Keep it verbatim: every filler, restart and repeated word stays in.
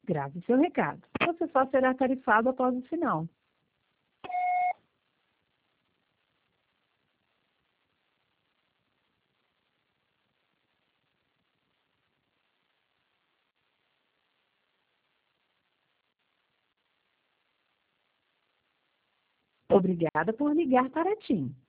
Grave seu recado. Você só será tarifado após o sinal. Obrigada por ligar para a TIM.